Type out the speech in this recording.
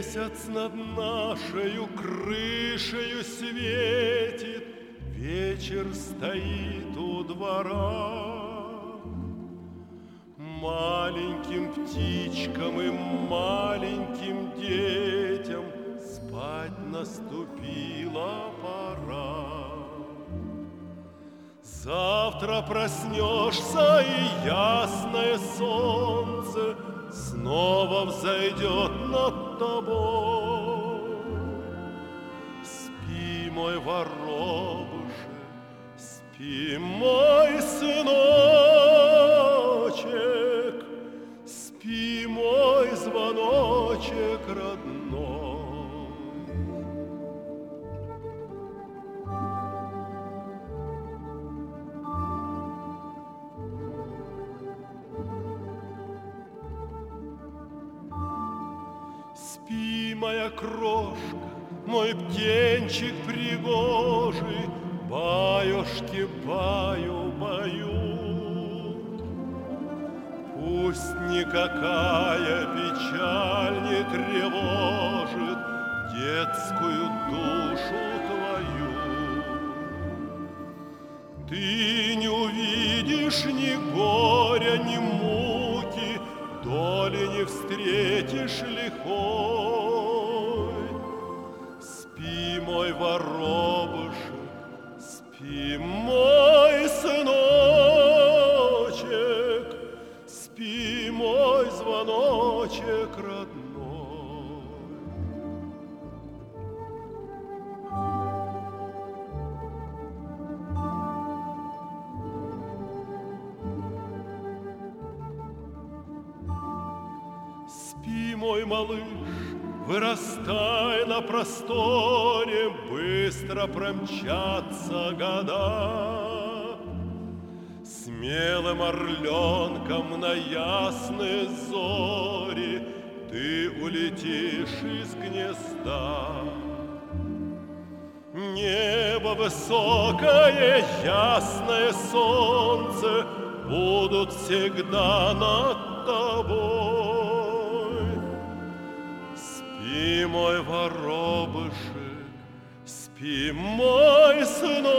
Месяц над нашею крышею светит, вечер стоит у двора. Маленьким птичкам и маленьким детям спать наступила пора. Завтра проснешься, и ясное солнце снова взойдет над тобой. Спи, мой воробушек, спи, мой сыночек, спи, мой звоночек родной. Спи, моя крошка, мой птенчик пригожий, баюшки баю-баю. Пусть никакая печаль не тревожит детскую душу твою. Ты не увидишь ни горя, ни муки, доли не встретишь лихой. Спи, мой воробушек, спи, мой сыночек, спи, мой звоночек родной. Спи, мой малыш, вырастай на просторе, быстро промчатся года. Смелым орленком на ясные зори ты улетишь из гнезда. Небо высокое, ясное солнце будут всегда над тобой. Спи, мой воробушек, спи, мой сынок.